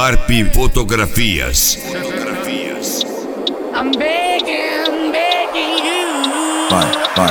Barbie Fotografias. I'm begging you. Vai.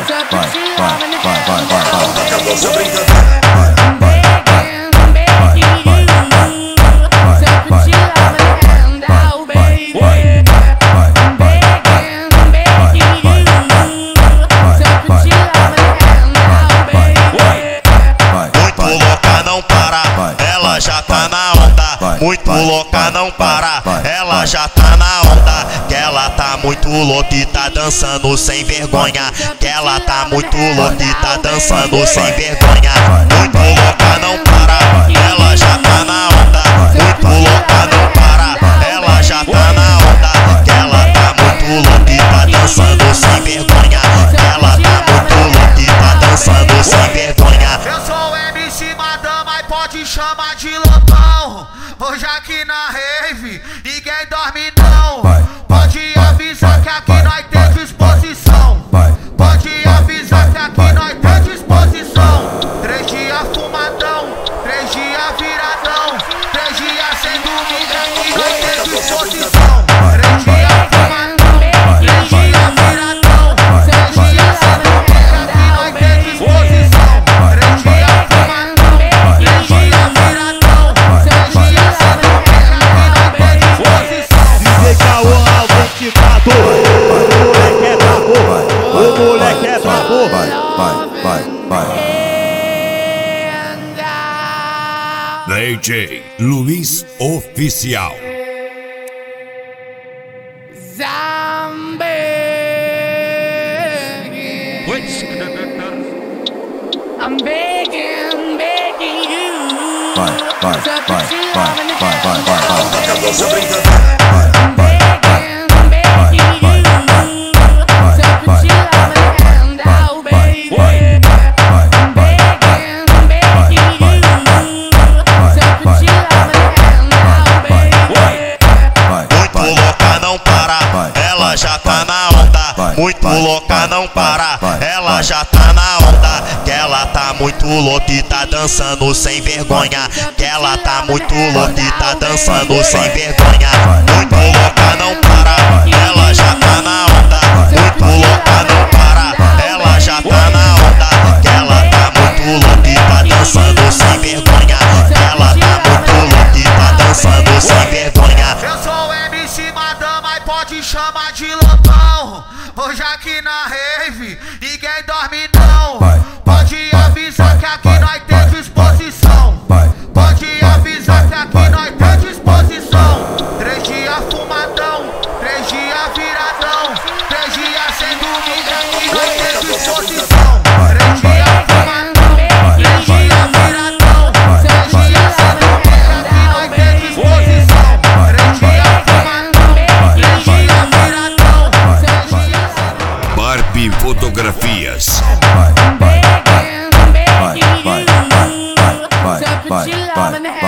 Acabou sua brincadeira. I'm begging you. So put your loving hand out, baby. I'm begging you. So put your loving hand out, baby. Muito louca, não para, ela já tá na onda. Muito louca, não para, ela já tá na onda. Que ela tá muito louca e tá dançando sem vergonha. Que ela tá muito louca e tá dançando sem vergonha. Muito louca, não para, ela já tá na onda. Muito louca, não para, ela já tá na onda. Que ela tá muito louca e tá dançando sem vergonha. Que ela tá muito louca e tá dançando sem vergonha. Eu sou o MC Madama e pode chamar de loucão. Hoje aqui na rave, ninguém dorme não. Pode avisar que aqui nós tem disposição. Pode avisar que aqui nós tem disposição. 3 dias fumadão, 3 dias viradão, 3 dias sem dormir, aqui nós tem disposição. 3 dias fumadão, 3 dias viradão, 3 dias sem dormir, aqui nós tem disposição. 3 dias fumadão, 3 dias viradão, 3 dias sem dormir, aqui nós tem disposição. DJ Caô autenticado, o moleque é brabo. Vai. DJ Luiz Oficial. Zombie. I'm begging you. Vai. Acabou sua brincadeira. I'm begging you. So put your loving hand out, baby. I'm begging you. So put your loving hand out, baby. Muito louca, não para, ela já tá na onda. Muito louca, não para, ela já tá na onda. Que ela tá muito louca e tá dançando sem vergonha. Que ela tá muito louca e tá dançando sem vergonha. Muito louca, não para, ela já tá na onda. Muito louca, não para, ela já tá na onda. Que ela tá muito louca e tá dançando sem vergonha. Que ela tá muito louca e tá dançando sem vergonha. Eu sou o MC Madama e pode chamar de loucão. Hoje aqui na rave, ninguém dorme não. Pode avisar que aqui nós tem disposição. Pode avisar que aqui nós tem disposição. 3 dias fumadão, 3 dias viradão, 3 dias sem dormir, aqui nós tem disposição. 3 dias fumadão, 3 dias viradão, 3 dias sem dormir, aqui nós tem disposição. 3 dias fumadão, 3 dias viradão, 3 dias sem dormir. Barbie Fotografias. I'm begging you. So put your loving hand